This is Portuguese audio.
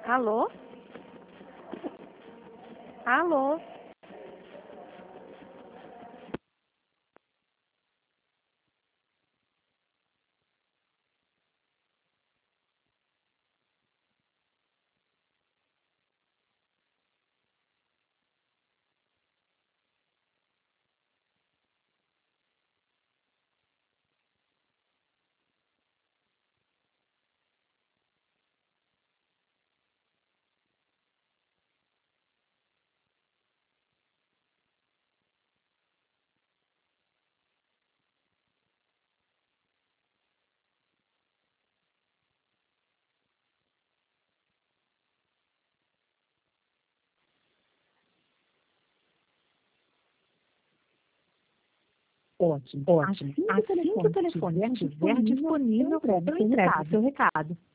Alô? Alô? Ótimo. Assim que o telefone estiver disponível, eu entrego o seu recado.